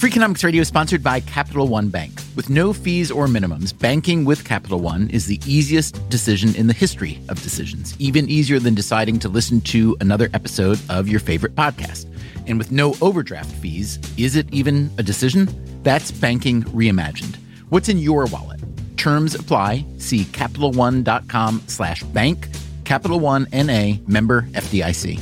Freakonomics Radio is sponsored by Capital One Bank. With no fees or minimums, banking with Capital One is the easiest decision in the history of decisions, even easier than deciding to listen to another episode of your favorite podcast. And with no overdraft fees, is it even a decision? That's banking reimagined. What's in your wallet? Terms apply. See CapitalOne.com/bank. Capital One N.A. member FDIC.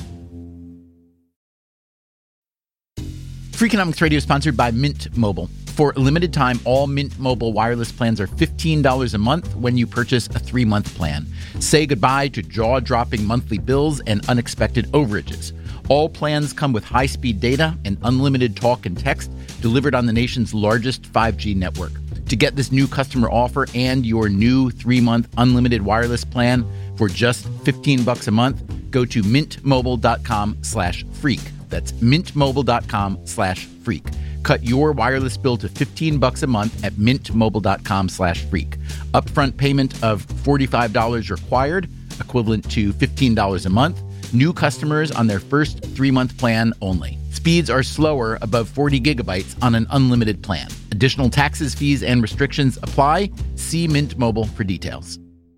Freakonomics Radio is sponsored by Mint Mobile. For a limited time, all Mint Mobile wireless plans are $15 a month when you purchase a 3-month plan. Say goodbye to jaw-dropping monthly bills and unexpected overages. All plans come with high-speed data and unlimited talk and text delivered on the nation's largest 5G network. To get this new customer offer and your new 3-month unlimited wireless plan for just $15 a month, go to mintmobile.com/freak. That's mintmobile.com/freak. Cut your wireless bill to $15 a month at mintmobile.com/freak. Upfront payment of $45 required, equivalent to $15 a month. New customers on their first 3-month plan only. Speeds are slower above 40 gigabytes on an unlimited plan. Additional taxes, fees, and restrictions apply. See Mint Mobile for details.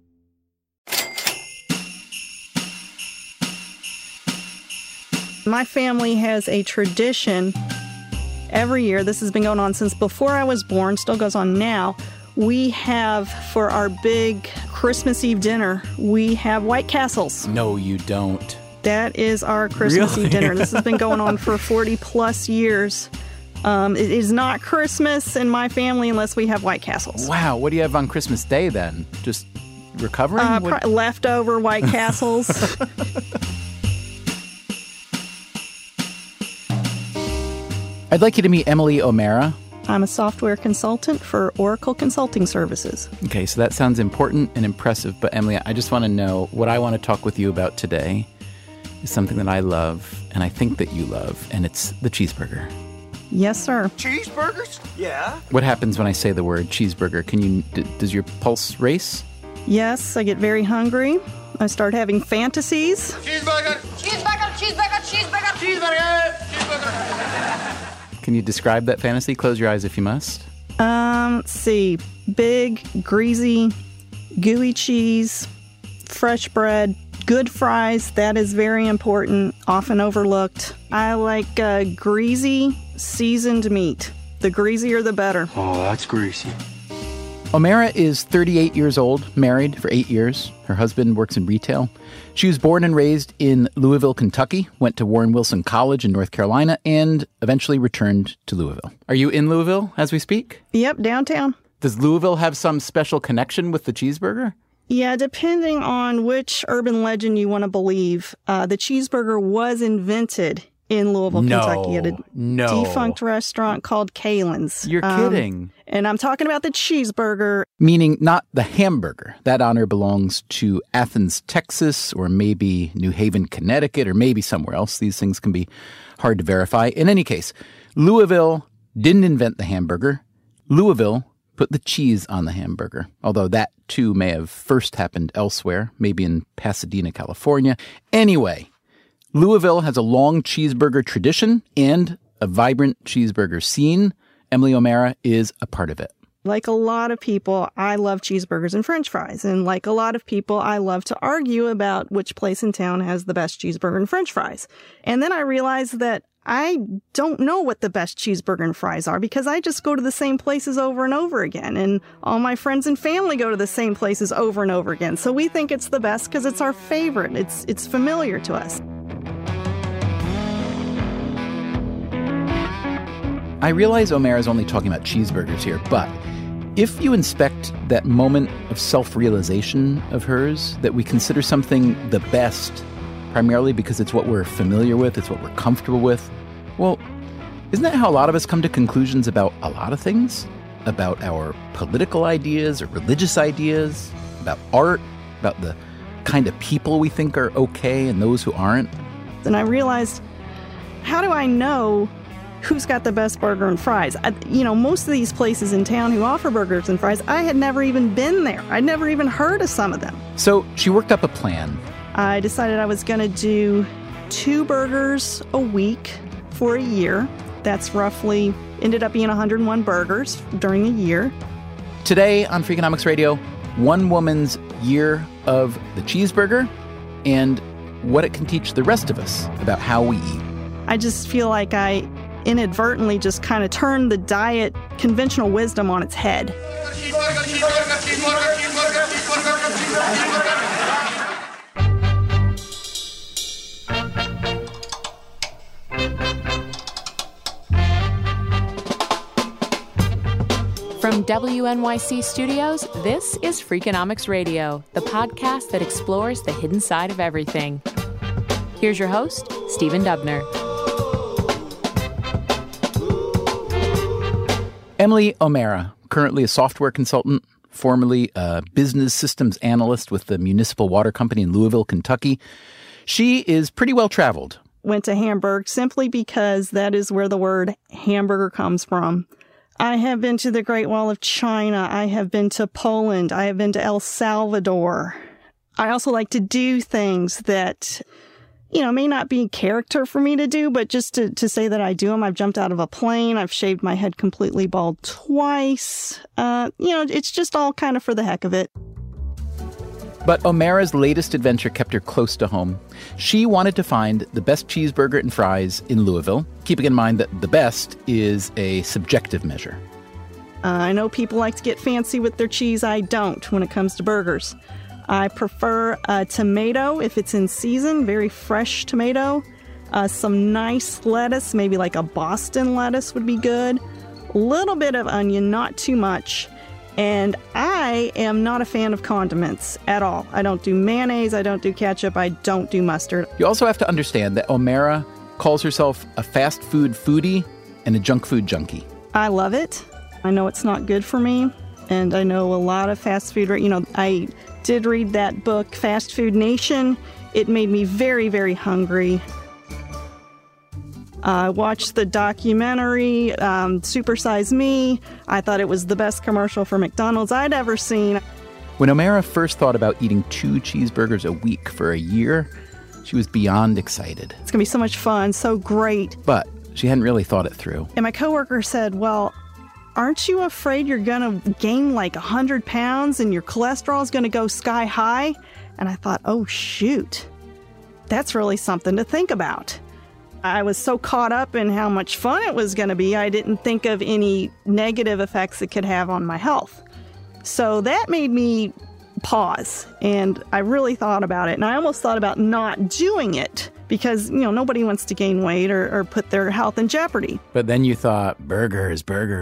My family has a tradition every year. This has been going on since before I was born, still goes on now. We have, for our big Christmas Eve dinner, we have White Castles. No, you don't. That is our Christmas Eve dinner. This has been going on for 40 plus years. It is not Christmas in my family unless we have White Castles. Wow, what do you have on Christmas Day then? Just recovering? Leftover White Castles. I'd like you to meet Emily O'Mara. I'm a software consultant for Oracle Consulting Services. Okay, so that sounds important and impressive, but Emily, I just want to know what I want to talk with you about today is something that I love, and I think that you love, and it's the cheeseburger. Yes, sir. Cheeseburgers? Yeah. What happens when I say the word cheeseburger? Does your pulse race? Yes, I get very hungry. I start having fantasies. Cheeseburger! Cheeseburger! Cheeseburger! Cheeseburger! Cheeseburger! Cheeseburger! Can you describe that fantasy? Close your eyes if you must. Let's see. Big, greasy, gooey cheese, fresh bread, good fries. That is very important, often overlooked. I like greasy, seasoned meat. The greasier, the better. Oh, that's greasy. O'Mara is 38 years old, married for 8 years. Her husband works in retail. She was born and raised in Louisville, Kentucky, went to Warren Wilson College in North Carolina, and eventually returned to Louisville. Are you in Louisville as we speak? Yep, downtown. Does Louisville have some special connection with the cheeseburger? Yeah, depending on which urban legend you want to believe, the cheeseburger was invented in Louisville, Kentucky at a defunct restaurant called Kalen's. You're kidding. And I'm talking about the cheeseburger. Meaning not the hamburger. That honor belongs to Athens, Texas, or maybe New Haven, Connecticut, or maybe somewhere else. These things can be hard to verify. In any case, Louisville didn't invent the hamburger. Louisville put the cheese on the hamburger, although that too may have first happened elsewhere, maybe in Pasadena, California. Anyway, Louisville has a long cheeseburger tradition and a vibrant cheeseburger scene. Emily O'Mara is a part of it. Like a lot of people, I love cheeseburgers and French fries. And like a lot of people, I love to argue about which place in town has the best cheeseburger and French fries. And then I realized that I don't know what the best cheeseburger and fries are because I just go to the same places over and over again. And all my friends and family go to the same places over and over again. So we think it's the best because it's our favorite. It's familiar to us. I realize O'Mara's only talking about cheeseburgers here, but if you inspect that moment of self-realization of hers, that we consider something the best, primarily because it's what we're familiar with, it's what we're comfortable with, well, isn't that how a lot of us come to conclusions about a lot of things? About our political ideas or religious ideas, about art, about the kind of people we think are okay and those who aren't? And I realized, how do I know who's got the best burger and fries? Most of these places in town who offer burgers and fries, I had never even been there. I'd never even heard of some of them. So she worked up a plan. I decided I was going to do 2 burgers a week for a year. That's roughly ended up being 101 burgers during a year. Today on Freakonomics Radio, one woman's year of the cheeseburger and what it can teach the rest of us about how we eat. I just feel like I inadvertently just kind of turned the diet conventional wisdom on its head. From WNYC Studios, this is Freakonomics Radio, the podcast that explores the hidden side of everything. Here's your host, Stephen Dubner. Emily O'Mara, currently a software consultant, formerly a business systems analyst with the Municipal Water Company in Louisville, Kentucky. She is pretty well traveled. Went to Hamburg simply because that is where the word hamburger comes from. I have been to the Great Wall of China. I have been to Poland. I have been to El Salvador. I also like to do things that, may not be character for me to do, but just to say that I do them. I've jumped out of a plane. I've shaved my head completely bald twice. It's just all kind of for the heck of it. But O'Mara's latest adventure kept her close to home. She wanted to find the best cheeseburger and fries in Louisville, keeping in mind that the best is a subjective measure. I know people like to get fancy with their cheese. I don't when it comes to burgers. I prefer a tomato if it's in season, very fresh tomato. Some nice lettuce, maybe like a Boston lettuce would be good. A little bit of onion, not too much. And I am not a fan of condiments at all. I don't do mayonnaise, I don't do ketchup, I don't do mustard. You also have to understand that O'Mara calls herself a fast food foodie and a junk food junkie. I love it. I know it's not good for me, and I know a lot of fast food. I did read that book, Fast Food Nation. It made me very, very hungry. I watched the documentary, Super Size Me. I thought it was the best commercial for McDonald's I'd ever seen. When O'Mara first thought about eating 2 cheeseburgers a week for a year, she was beyond excited. It's going to be so much fun, so great. But she hadn't really thought it through. And my coworker said, well, aren't you afraid you're going to gain like 100 pounds and your cholesterol is going to go sky high? And I thought, oh, shoot, that's really something to think about. I was so caught up in how much fun it was going to be, I didn't think of any negative effects it could have on my health. So that made me pause, and I really thought about it. And I almost thought about not doing it because, nobody wants to gain weight or put their health in jeopardy. But then you thought, burgers,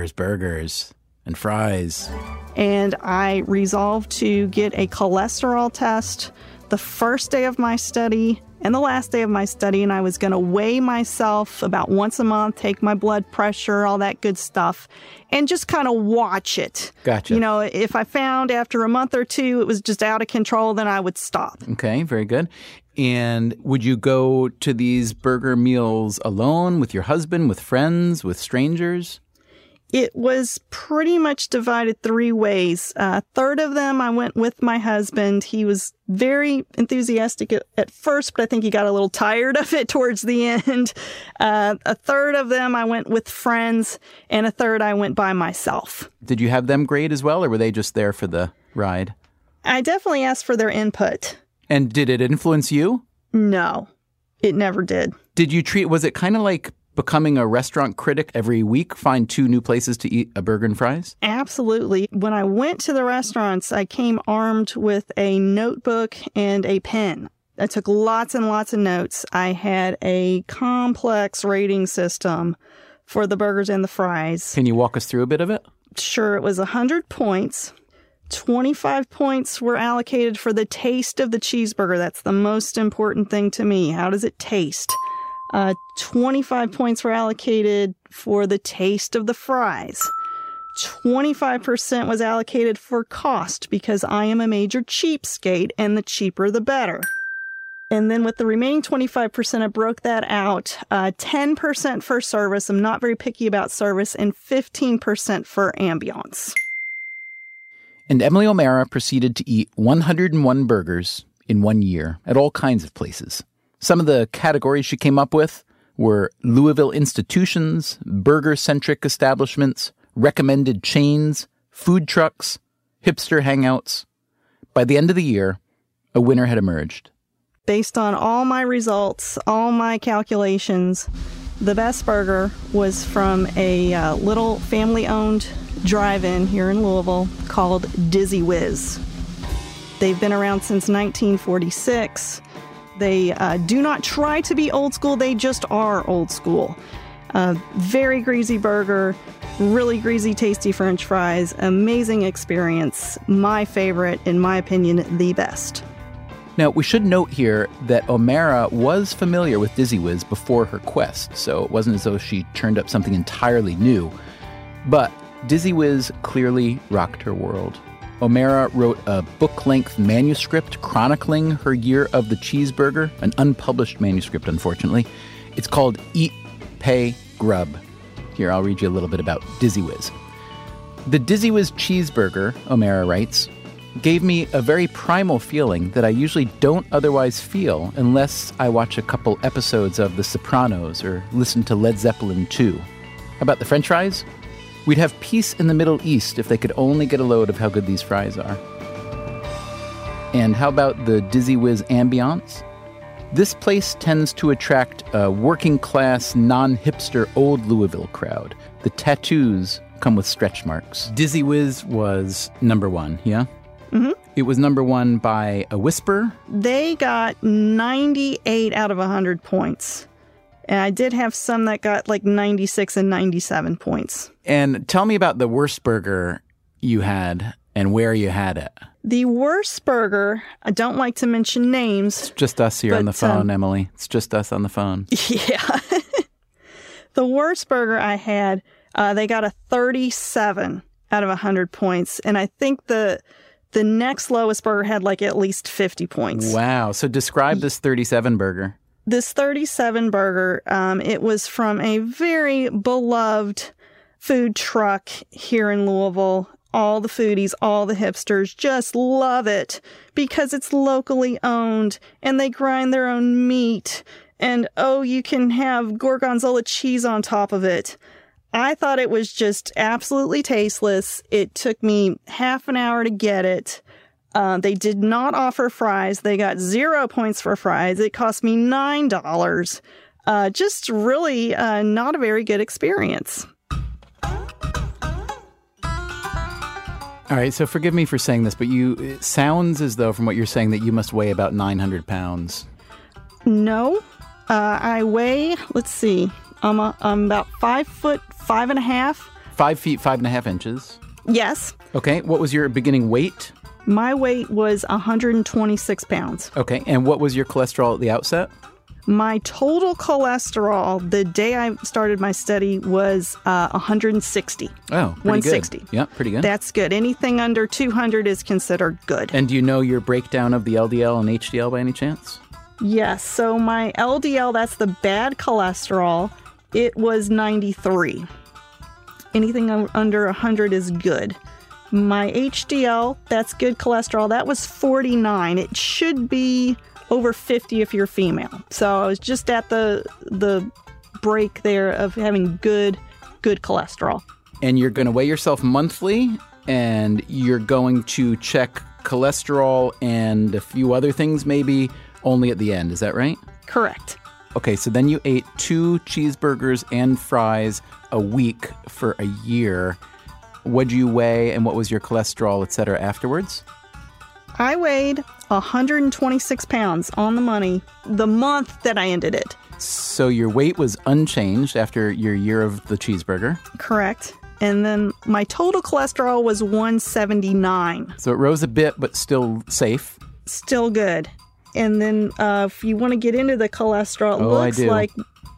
and fries. And I resolved to get a cholesterol test the first day of my study and the last day of my study, and I was going to weigh myself about once a month, take my blood pressure, all that good stuff, and just kind of watch it. Gotcha. If I found after a month or two it was just out of control, then I would stop. Okay, very good. And would you go to these burger meals alone, with your husband, with friends, with strangers? It was pretty much divided 3 ways. A third of them I went with my husband. He was very enthusiastic at first, but I think he got a little tired of it towards the end. A third of them I went with friends, and a third I went by myself. Did you have them grade as well, or were they just there for the ride? I definitely asked for their input. And did it influence you? No, it never did. Was it kind of like becoming a restaurant critic every week, find 2 new places to eat a burger and fries? Absolutely. When I went to the restaurants, I came armed with a notebook and a pen. I took lots and lots of notes. I had a complex rating system for the burgers and the fries. Can you walk us through a bit of it? Sure. It was 100 points. 25 points were allocated for the taste of the cheeseburger. That's the most important thing to me. How does it taste? 25 points were allocated for the taste of the fries. 25% was allocated for cost because I am a major cheapskate and the cheaper the better. And then with the remaining 25%, I broke that out. 10% for service. I'm not very picky about service, and 15% for ambiance. And Emily O'Mara proceeded to eat 101 burgers in 1 year at all kinds of places. Some of the categories she came up with were Louisville institutions, burger-centric establishments, recommended chains, food trucks, hipster hangouts. By the end of the year, a winner had emerged. Based on all my results, all my calculations, the best burger was from a little family-owned drive-in here in Louisville called Dizzy Whiz. They've been around since 1946. They do not try to be old school, they just are old school. Very greasy burger, really greasy, tasty French fries, amazing experience. My favorite, in my opinion, the best. Now, we should note here that O'Mara was familiar with Dizzy Whiz before her quest, so it wasn't as though she turned up something entirely new. But Dizzy Whiz clearly rocked her world. O'Mara wrote a book-length manuscript chronicling her year of the cheeseburger, an unpublished manuscript, unfortunately. It's called Eat, Pay, Grub. Here, I'll read you a little bit about Dizzy Whiz. The Dizzy Whiz cheeseburger, O'Mara writes, gave me a very primal feeling that I usually don't otherwise feel unless I watch a couple episodes of The Sopranos or listen to Led Zeppelin 2. How about the French fries? We'd have peace in the Middle East if they could only get a load of how good these fries are. And how about the Dizzy Whiz ambiance? This place tends to attract a working-class, non-hipster old Louisville crowd. The tattoos come with stretch marks. Dizzy Whiz was number one, yeah? Mm-hmm. It was number one by a whisper. They got 98 out of 100 points. And I did have some that got like 96 and 97 points. And tell me about the worst burger you had and where you had it. The worst burger, I don't like to mention names. It's just us here on the phone, Emily. It's just us on the phone. Yeah. The worst burger I had, they got a 37 out of 100 points. And I think the next lowest burger had like at least 50 points. Wow. So describe this 37 burger. This 37 burger, it was from a very beloved food truck here in Louisville. All the foodies, all the hipsters just love it because it's locally owned and they grind their own meat. And, oh, you can have gorgonzola cheese on top of it. I thought it was just absolutely tasteless. It took me half an hour to get it. They did not offer fries. They got 0 points for fries. It cost me $9. Just really not a very good experience. All right, so forgive me for saying this, but it sounds as though from what you're saying that you must weigh about 900 pounds. No, I weigh, let's see, I'm about 5 foot 5.5. 5 feet 5.5 inches. Yes. Okay, what was your beginning weight? My weight was 126 pounds. Okay, and what was your cholesterol at the outset? My total cholesterol the day I started my study was 160. Oh, pretty 160. Good. Yeah, pretty good. That's good. Anything under 200 is considered good. And do you know your breakdown of the LDL and HDL by any chance? Yes. So my LDL, that's the bad cholesterol, it was 93. Anything under 100 is good. My HDL, that's good cholesterol, that was 49. It should be over 50 if you're female. So I was just at the break there of having good cholesterol. And you're going to weigh yourself monthly, and you're going to check cholesterol and a few other things maybe only at the end. Is that right? Correct. Okay, so then you ate 2 cheeseburgers and fries a week for a year. What'd you weigh, and what was your cholesterol, et cetera, afterwards? I weighed 126 pounds on the money the month that I ended it. So your weight was unchanged after your year of the cheeseburger? Correct. And then my total cholesterol was 179. So it rose a bit, but still safe? Still good. And then if you want to get into the cholesterol, it looks like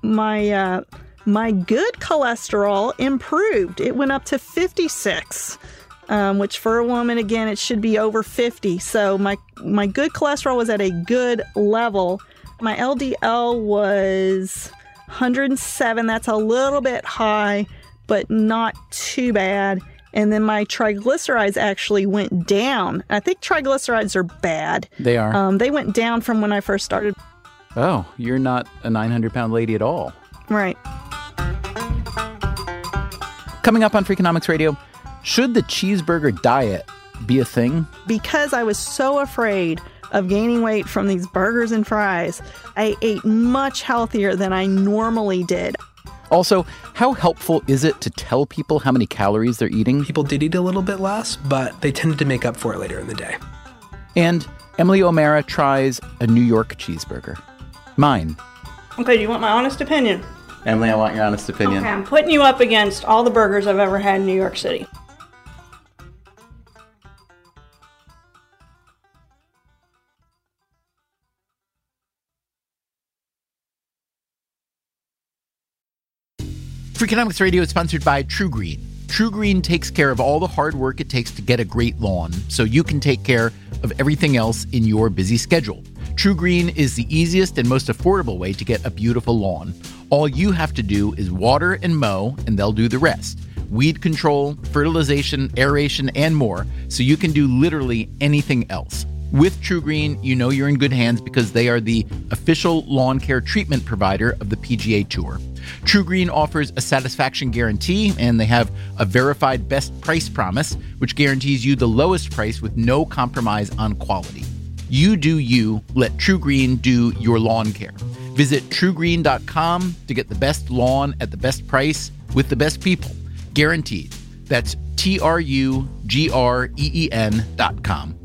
my good cholesterol improved. It went up to 56. Which for a woman, again, it should be over 50. So my good cholesterol was at a good level. My LDL was 107. That's a little bit high, but not too bad. And then my triglycerides actually went down. I think triglycerides are bad. They are. They went down from when I first started. Oh, you're not a 900-pound lady at all. Right. Coming up on Freakonomics Radio, should the cheeseburger diet be a thing? Because I was so afraid of gaining weight from these burgers and fries, I ate much healthier than I normally did. Also, how helpful is it to tell people how many calories they're eating? People did eat a little bit less, but they tended to make up for it later in the day. And Emily O'Mara tries a New York cheeseburger. Mine. Okay, do you want my honest opinion? Emily, I want your honest opinion. Okay, I'm putting you up against all the burgers I've ever had in New York City. Freakonomics Radio is sponsored by True Green. True Green takes care of all the hard work it takes to get a great lawn, so you can take care of everything else in your busy schedule. True Green is the easiest and most affordable way to get a beautiful lawn. All you have to do is water and mow, and they'll do the rest. Weed control, fertilization, aeration, and more, so you can do literally anything else. With True Green, you know you're in good hands because they are the official lawn care treatment provider of the PGA Tour. True Green offers a satisfaction guarantee, and they have a verified best price promise, which guarantees you the lowest price with no compromise on quality. You do you, let True Green do your lawn care. Visit truegreen.com to get the best lawn at the best price with the best people. Guaranteed. That's TRUGREEN.com.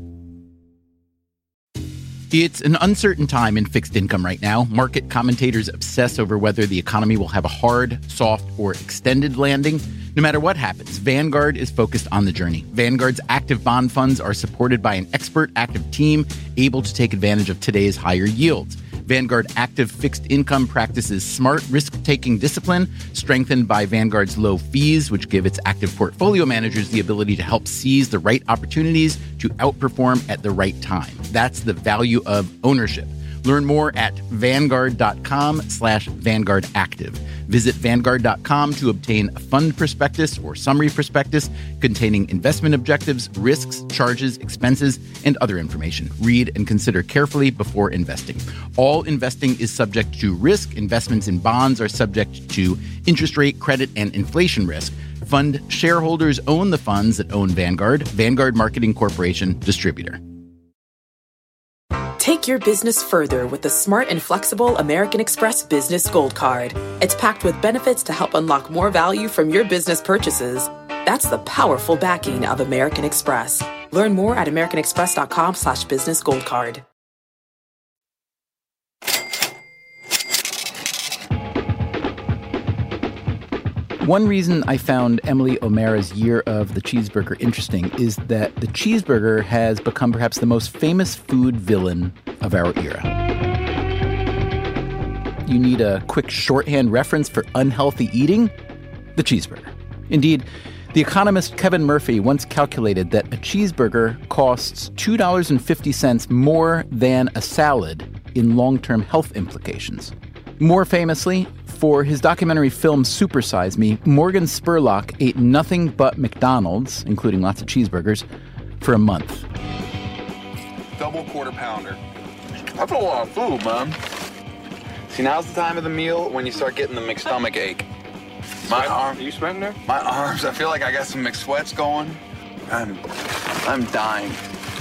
It's an uncertain time in fixed income right now. Market commentators obsess over whether the economy will have a hard, soft, or extended landing. No matter what happens, Vanguard is focused on the journey. Vanguard's active bond funds are supported by an expert active team able to take advantage of today's higher yields. Vanguard Active Fixed Income practices smart risk-taking discipline, strengthened by Vanguard's low fees, which give its active portfolio managers the ability to help seize the right opportunities to outperform at the right time. That's the value of ownership. Learn more at Vanguard.com/Vanguard Active. Visit Vanguard.com to obtain a fund prospectus or summary prospectus containing investment objectives, risks, charges, expenses, and other information. Read and consider carefully before investing. All investing is subject to risk. Investments in bonds are subject to interest rate, credit, and inflation risk. Fund shareholders own the funds that own Vanguard. Vanguard Marketing Corporation, distributor. Take your business further with the smart and flexible American Express Business Gold Card. It's packed with benefits to help unlock more value from your business purchases. That's the powerful backing of American Express. Learn more at americanexpress.com/business gold card. One reason I found Emily O'Mara's Year of the Cheeseburger interesting is that the cheeseburger has become perhaps the most famous food villain of our era. You need a quick shorthand reference for unhealthy eating? The cheeseburger. Indeed, the economist Kevin Murphy once calculated that a cheeseburger costs $2.50 more than a salad in long-term health implications. More famously, for his documentary film Supersize Me, Morgan Spurlock ate nothing but McDonald's, including lots of cheeseburgers, for a month. Double quarter pounder. That's a lot of food, man. See, now's the time of the meal when you start getting the McStomach ache. My arm. Are you sweating there? My arms. I feel like I got some McSweats going. I'm dying.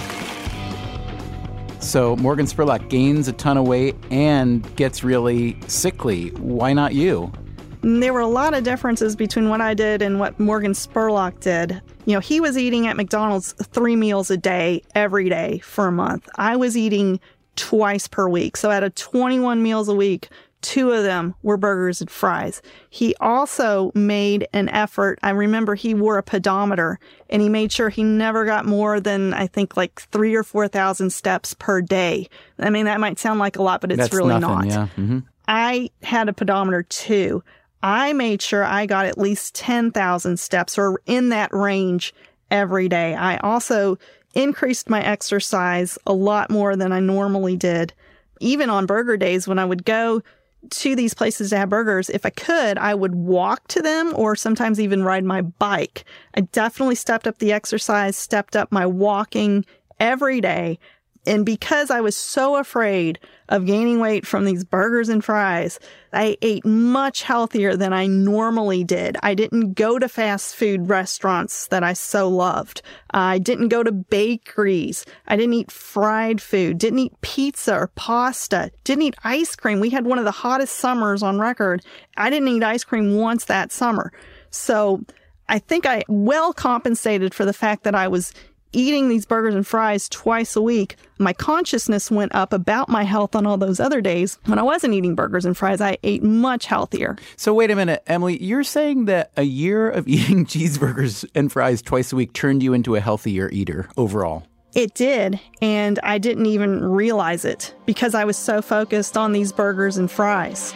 So Morgan Spurlock gains a ton of weight and gets really sickly. Why not you? There were a lot of differences between what I did and what Morgan Spurlock did. You know, he was eating at McDonald's 3 meals a day, every day for a month. I was eating twice per week. So out of 21 meals a week, 2 of them were burgers and fries. He also made an effort. I remember he wore a pedometer, and he made sure he never got more than, I think, like 3,000 or 4,000 steps per day. I mean, that might sound like a lot, but it's really nothing, not. Yeah. Mm-hmm. I had a pedometer too. I made sure I got at least 10,000 steps or in that range every day. I also increased my exercise a lot more than I normally did. Even on burger days, when I would go to these places to have burgers, if I could, I would walk to them or sometimes even ride my bike. I definitely stepped up the exercise, stepped up my walking every day. And because I was so afraid of gaining weight from these burgers and fries. I ate much healthier than I normally did. I didn't go to fast food restaurants that I so loved. I didn't go to bakeries. I didn't eat fried food, didn't eat pizza or pasta, didn't eat ice cream. We had one of the hottest summers on record. I didn't eat ice cream once that summer. So I think I well compensated for the fact that I was eating these burgers and fries twice a week. My consciousness went up about my health on all those other days. When I wasn't eating burgers and fries, I ate much healthier. So wait a minute, Emily, you're saying that a year of eating cheeseburgers and fries twice a week turned you into a healthier eater overall? It did, and I didn't even realize it because I was so focused on these burgers and fries.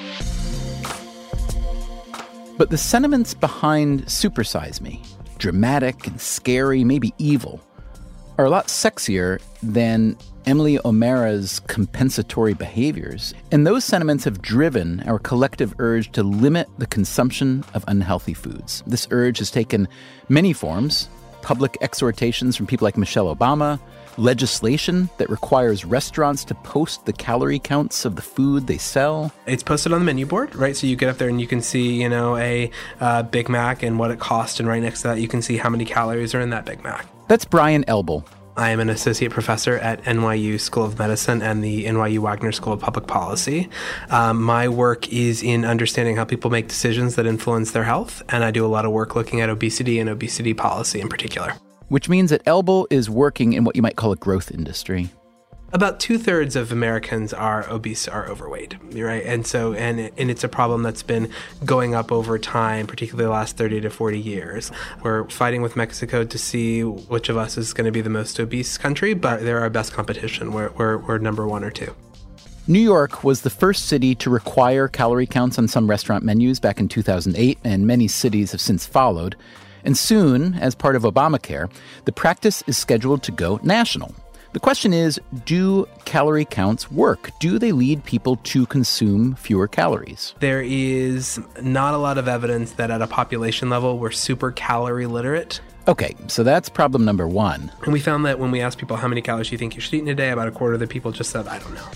But the sentiments behind Super Size Me, dramatic and scary, maybe evil, are a lot sexier than Emily O'Mara's compensatory behaviors. And those sentiments have driven our collective urge to limit the consumption of unhealthy foods. This urge has taken many forms: public exhortations from people like Michelle Obama, legislation that requires restaurants to post the calorie counts of the food they sell. It's posted on the menu board, right? So you get up there and you can see, a Big Mac and what it costs. And right next to that, you can see how many calories are in that Big Mac. That's Brian Elbel. I am an associate professor at NYU School of Medicine and the NYU Wagner School of Public Policy. My work is in understanding how people make decisions that influence their health, and I do a lot of work looking at obesity and obesity policy in particular. Which means that Elbel is working in what you might call a growth industry. About 2/3 of Americans are obese, are overweight, right? And so, and it's a problem that's been going up over time, particularly the last 30 to 40 years. We're fighting with Mexico to see which of us is going to be the most obese country, but they're our best competition. We're number 1 or 2. New York was the first city to require calorie counts on some restaurant menus back in 2008, and many cities have since followed. And soon, as part of Obamacare, the practice is scheduled to go national. The question is, do calorie counts work? Do they lead people to consume fewer calories? There is not a lot of evidence that at a population level we're super calorie literate. Okay, so that's problem number 1. And we found that when we asked people how many calories do you think you should eat in a day, about a quarter of the people just said, I don't know.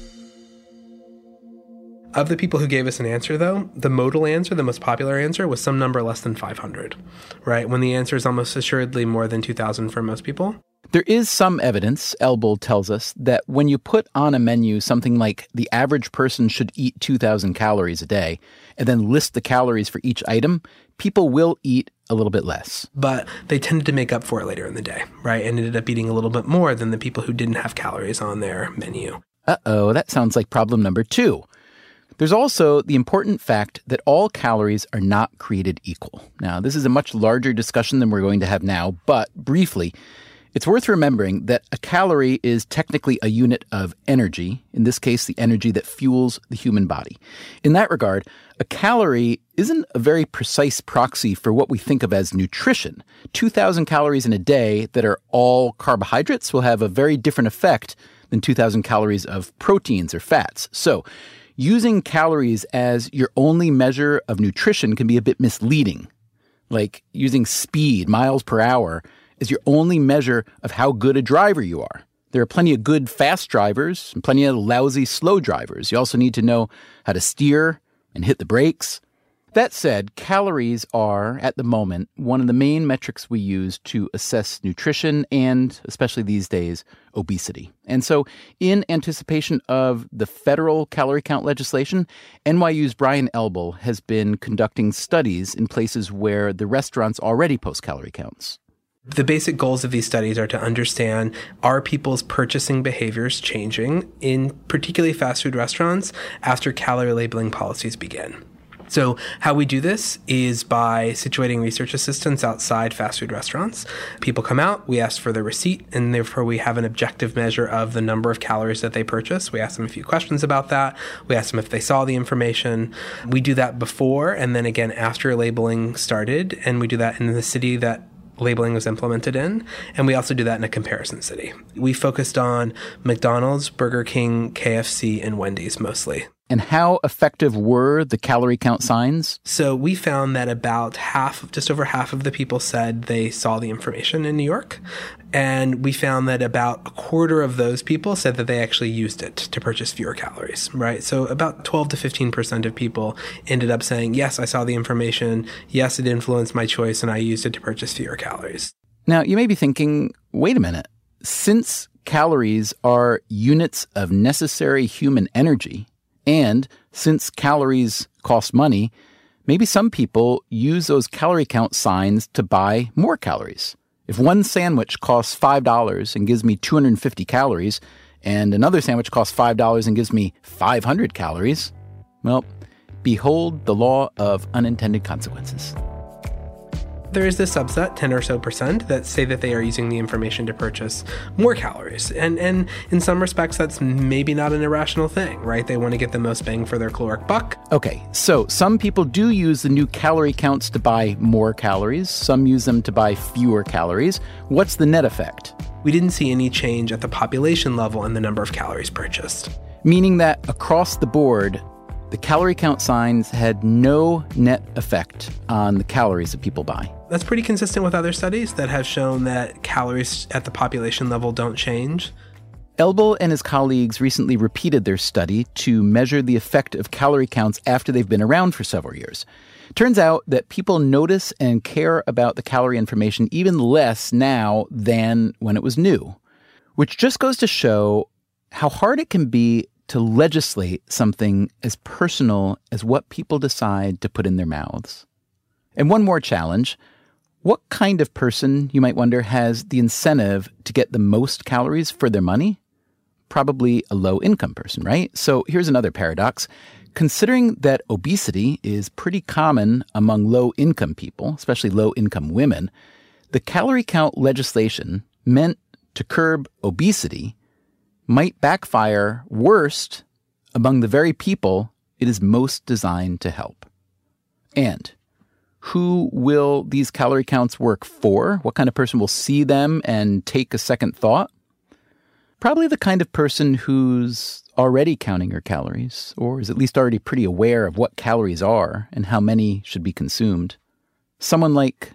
Of the people who gave us an answer, though, the modal answer, the most popular answer, was some number less than 500, right? When the answer is almost assuredly more than 2,000 for most people. There is some evidence, Elbel tells us, that when you put on a menu something like the average person should eat 2,000 calories a day, and then list the calories for each item, people will eat a little bit less. But they tended to make up for it later in the day, right? And ended up eating a little bit more than the people who didn't have calories on their menu. Uh-oh, that sounds like problem number 2. There's also the important fact that all calories are not created equal. Now, this is a much larger discussion than we're going to have now, but briefly, it's worth remembering that a calorie is technically a unit of energy, in this case, the energy that fuels the human body. In that regard, a calorie isn't a very precise proxy for what we think of as nutrition. 2,000 calories in a day that are all carbohydrates will have a very different effect than 2,000 calories of proteins or fats. So, using calories as your only measure of nutrition can be a bit misleading, like using speed, miles per hour, as your only measure of how good a driver you are. There are plenty of good fast drivers and plenty of lousy slow drivers. You also need to know how to steer and hit the brakes. That said, calories are, at the moment, one of the main metrics we use to assess nutrition and, especially these days, obesity. And so, in anticipation of the federal calorie count legislation, NYU's Brian Elbel has been conducting studies in places where the restaurants already post calorie counts. The basic goals of these studies are to understand, are people's purchasing behaviors changing in particularly fast food restaurants after calorie labeling policies begin? So how we do this is by situating research assistants outside fast food restaurants. People come out, we ask for their receipt, and therefore we have an objective measure of the number of calories that they purchase. We ask them a few questions about that. We ask them if they saw the information. We do that before and then again after labeling started, and we do that in the city that labeling was implemented in, and we also do that in a comparison city. We focused on McDonald's, Burger King, KFC, and Wendy's mostly. And how effective were the calorie count signs? So we found that just over half of the people said they saw the information in New York. And we found that about a quarter of those people said that they actually used it to purchase fewer calories, right? So about 12 to 15% of people ended up saying, yes, I saw the information. Yes, it influenced my choice, and I used it to purchase fewer calories. Now, you may be thinking, wait a minute. Since calories are units of necessary human energy, and since calories cost money, maybe some people use those calorie count signs to buy more calories. If one sandwich costs $5 and gives me 250 calories, and another sandwich costs $5 and gives me 500 calories, well, behold the law of unintended consequences. There is this subset, 10 or so percent, that say that they are using the information to purchase more calories. And in some respects, that's maybe not an irrational thing, right? They want to get the most bang for their caloric buck. Okay, so some people do use the new calorie counts to buy more calories. Some use them to buy fewer calories. What's the net effect? We didn't see any change at the population level in the number of calories purchased. Meaning that across the board, the calorie count signs had no net effect on the calories that people buy. That's pretty consistent with other studies that have shown that calories at the population level don't change. Elbel and his colleagues recently repeated their study to measure the effect of calorie counts after they've been around for several years. Turns out that people notice and care about the calorie information even less now than when it was new, which just goes to show how hard it can be to legislate something as personal as what people decide to put in their mouths. And one more challenge. What kind of person, you might wonder, has the incentive to get the most calories for their money? Probably a low-income person, right? So here's another paradox. Considering that obesity is pretty common among low-income people, especially low-income women, the calorie count legislation meant to curb obesity might backfire worst among the very people it is most designed to help. And who will these calorie counts work for? What kind of person will see them and take a second thought? Probably the kind of person who's already counting her calories, or is at least already pretty aware of what calories are and how many should be consumed. Someone like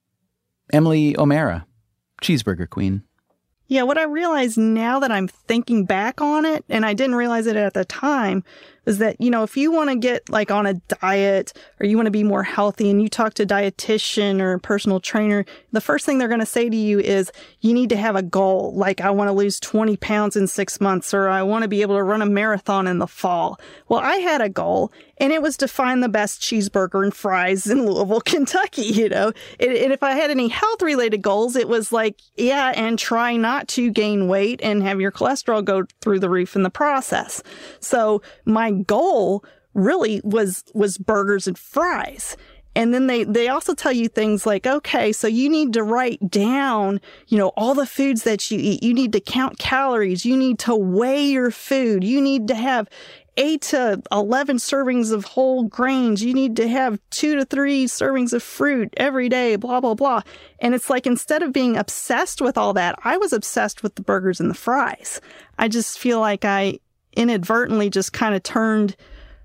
Emily O'Mara, cheeseburger queen. Yeah, what I realize now that I'm thinking back on it, and I didn't realize it at the time, is that, if you want to get like on a diet or you want to be more healthy and you talk to a dietitian or a personal trainer, the first thing they're going to say to you is you need to have a goal. Like, I want to lose 20 pounds in 6 months, or I want to be able to run a marathon in the fall. Well, I had a goal, and it was to find the best cheeseburger and fries in Louisville, Kentucky, And if I had any health related goals, it was like, yeah, and try not to gain weight and have your cholesterol go through the roof in the process. So my goal really was burgers and fries. And then they also tell you things like, okay, so you need to write down, all the foods that you eat. You need to count calories. You need to weigh your food. You need to have 8 to 11 servings of whole grains. You need to have 2 to 3 servings of fruit every day, blah, blah, blah. And it's like, instead of being obsessed with all that, I was obsessed with the burgers and the fries. I just feel like I inadvertently just kind of turned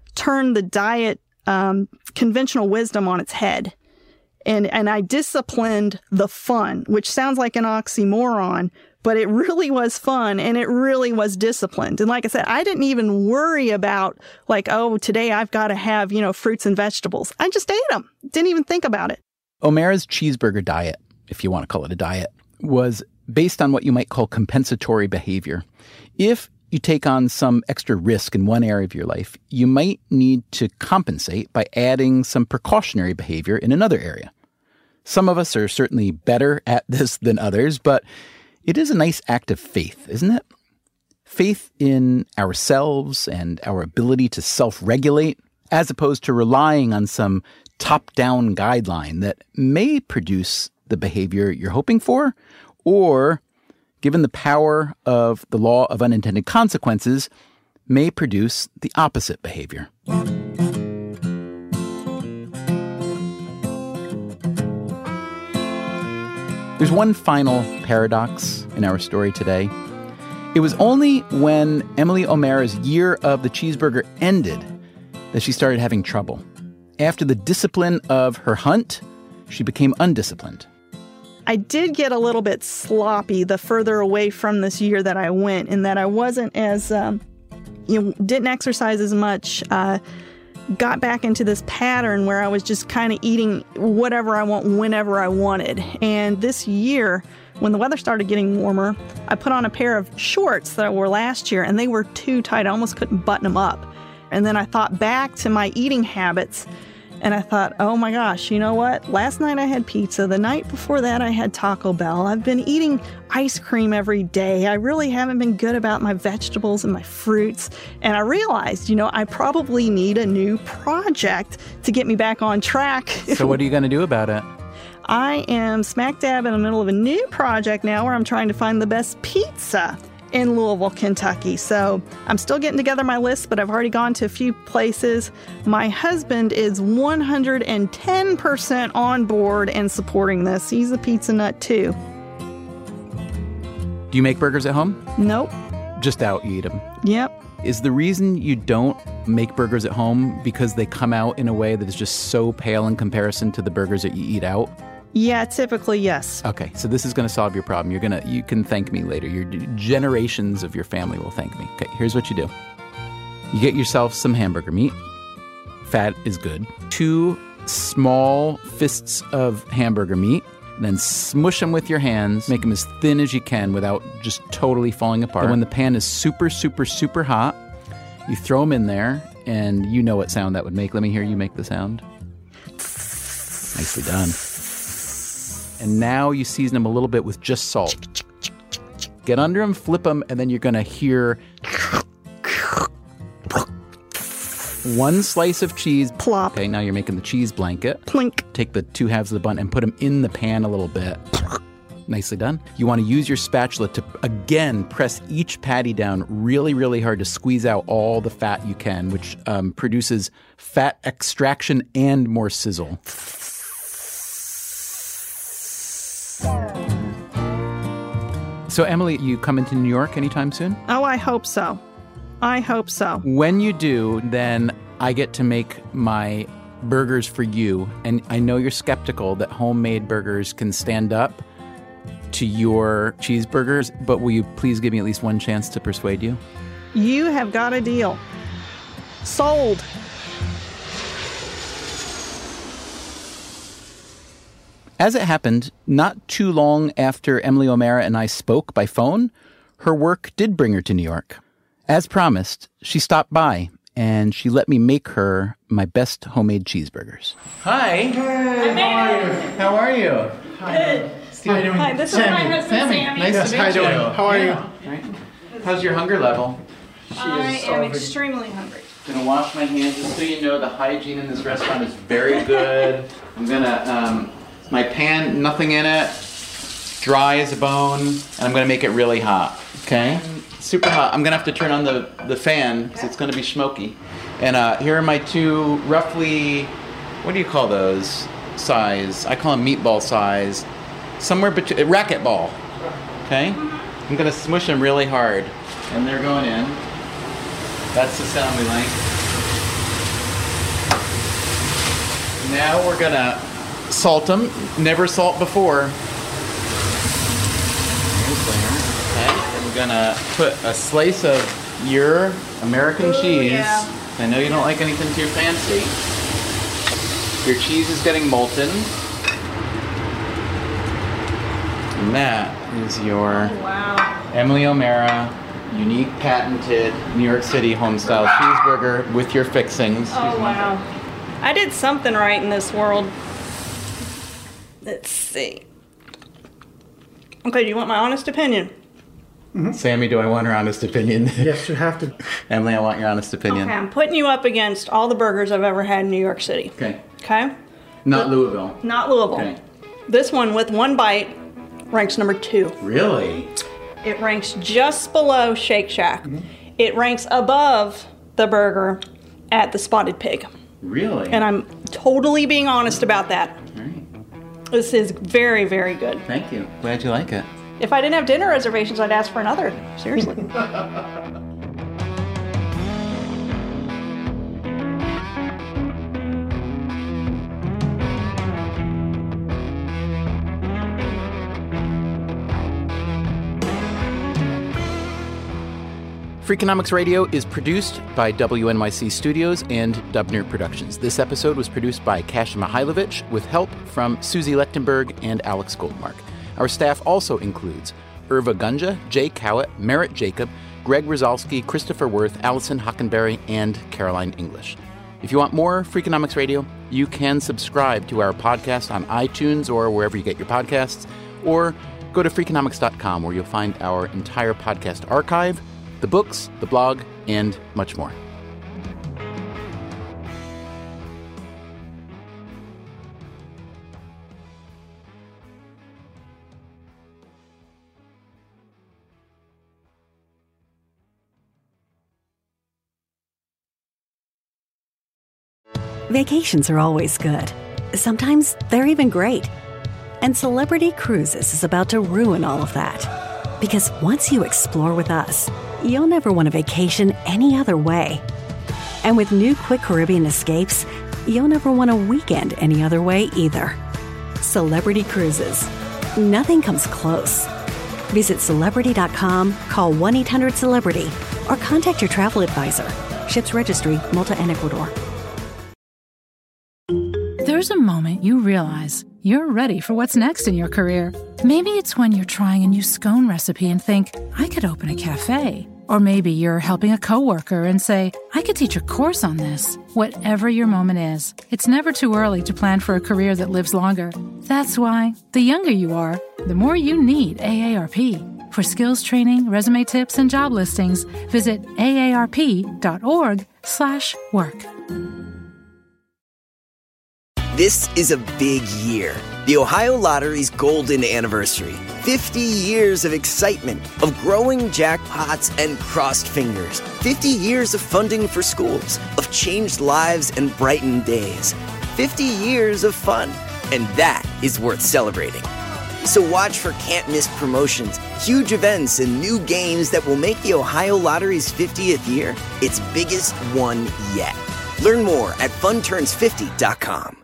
the diet conventional wisdom on its head. And I disciplined the fun, which sounds like an oxymoron, but it really was fun and it really was disciplined. And like I said, I didn't even worry about like, oh, today I've got to have, fruits and vegetables. I just ate them. Didn't even think about it. O'Mara's cheeseburger diet, if you want to call it a diet, was based on what you might call compensatory behavior. If you take on some extra risk in one area of your life, you might need to compensate by adding some precautionary behavior in another area. Some of us are certainly better at this than others, but it is a nice act of faith, isn't it? Faith in ourselves and our ability to self-regulate, as opposed to relying on some top-down guideline that may produce the behavior you're hoping for, or, given the power of the law of unintended consequences, may produce the opposite behavior. There's one final paradox in our story today, It was only when Emily O'Mara's year of the cheeseburger ended that she started having trouble. After the discipline of her hunt, she became undisciplined. I did get a little bit sloppy the further away from this year that I went, in that I wasn't as, didn't exercise as much, got back into this pattern where I was just kind of eating whatever I want whenever I wanted. And this year, when the weather started getting warmer, I put on a pair of shorts that I wore last year, and they were too tight. I almost couldn't button them up. And then I thought back to my eating habits, and I thought, oh my gosh, you know what? Last night I had pizza. The night before that I had Taco Bell. I've been eating ice cream every day. I really haven't been good about my vegetables and my fruits. And I realized, I probably need a new project to get me back on track. So what are you going to do about it? I am smack dab in the middle of a new project now where I'm trying to find the best pizza in Louisville, Kentucky. So I'm still getting together my list, but I've already gone to a few places. My husband is 110% on board and supporting this. He's a pizza nut too. Do you make burgers at home? Nope. Just out, you eat them? Yep. Is the reason you don't make burgers at home because they come out in a way that is just so pale in comparison to the burgers that you eat out? Yeah, typically, yes. Okay, so this is going to solve your problem. You can thank me later. Your generations of your family will thank me. Okay, here's what you do. You get yourself some hamburger meat. Fat is good. 2 small fists of hamburger meat. Then smush them with your hands. Make them as thin as you can without just totally falling apart. And when the pan is super, super, super hot, you throw them in there, and you know what sound that would make. Let me hear you make the sound. Nicely done. And now you season them a little bit with just salt. Get under them, flip them, and then you're going to hear 1 slice of cheese. Plop. Okay, now you're making the cheese blanket. Plink. Take the 2 halves of the bun and put them in the pan a little bit. Nicely done. You want to use your spatula to, again, press each patty down really, really hard to squeeze out all the fat you can, which produces fat extraction and more sizzle. So, Emily, you coming to New York anytime soon? Oh, I hope so. I hope so. When you do, then I get to make my burgers for you. And I know you're skeptical that homemade burgers can stand up to your cheeseburgers, but will you please give me at least one chance to persuade you? You have got a deal. Sold. As it happened, not too long after Emily O'Mara and I spoke by phone, her work did bring her to New York. As promised, she stopped by, and she let me make her my best homemade cheeseburgers. Hi. Hey, how are you? Good. How are you doing? Hi, this is my husband, Sammy. Nice to meet you. How are you? Right. How's your hunger level? I am extremely hungry. I'm going to wash my hands just so you know the hygiene in this restaurant is very good. I'm going to, my pan, nothing in it, dry as a bone, and I'm going to make it really hot, okay? Super hot. I'm going to have to turn on the fan because it's going to be smoky. And here are my 2 roughly, what do you call those size? I call them meatball size. Somewhere between, racquetball, okay? I'm going to smush them really hard. And they're going in. That's the sound we like. Now we're going to salt them. Never salt before. Here's there. Okay. We're going to put a slice of your American cheese. Yeah. I know you don't like anything too fancy. Your cheese is getting molten. And that is your Emily O'Mara unique patented New York City home-style cheeseburger with your fixings. Oh, wow. I did something right in this world. Let's see. Okay, do you want my honest opinion? Mm-hmm. Sammy, do I want her honest opinion? Yes, you have to. Emily, I want your honest opinion. Okay, I'm putting you up against all the burgers I've ever had in New York City. Okay. Okay? Not Louisville. Not Louisville. Okay. This one with 1 bite ranks number 2. Really? It ranks just below Shake Shack. Mm-hmm. It ranks above the burger at the Spotted Pig. Really? And I'm totally being honest about that. All right. This is very, very good. Thank you. Glad you like it. If I didn't have dinner reservations, I'd ask for another. Seriously. Freakonomics Radio is produced by WNYC Studios and Dubner Productions. This episode was produced by Kasia Mihailovich with help from Susie Lechtenberg and Alex Goldmark. Our staff also includes Irva Gunja, Jay Cowett, Merritt Jacob, Greg Rosalsky, Christopher Worth, Allison Hockenberry, and Caroline English. If you want more Freakonomics Radio, you can subscribe to our podcast on iTunes or wherever you get your podcasts, or go to Freakonomics.com where you'll find our entire podcast archive, the books, the blog, and much more. Vacations are always good. Sometimes they're even great. And Celebrity Cruises is about to ruin all of that. Because once you explore with us, you'll never want a vacation any other way. And with new Quick Caribbean Escapes, you'll never want a weekend any other way either. Celebrity Cruises. Nothing comes close. Visit Celebrity.com, call 1-800-CELEBRITY, or contact your travel advisor. Ships Registry, Malta and Ecuador. There's a moment you realize you're ready for what's next in your career. Maybe it's when you're trying a new scone recipe and think, I could open a cafe. Or maybe you're helping a coworker and say, I could teach a course on this. Whatever your moment is, it's never too early to plan for a career that lives longer. That's why, the younger you are, the more you need AARP. For skills training, resume tips, and job listings, visit aarp.org/work. This is a big year. The Ohio Lottery's golden anniversary. 50 years of excitement, of growing jackpots and crossed fingers. 50 years of funding for schools, of changed lives and brightened days. 50 years of fun, and that is worth celebrating. So watch for can't-miss promotions, huge events, and new games that will make the Ohio Lottery's 50th year its biggest one yet. Learn more at funturns50.com.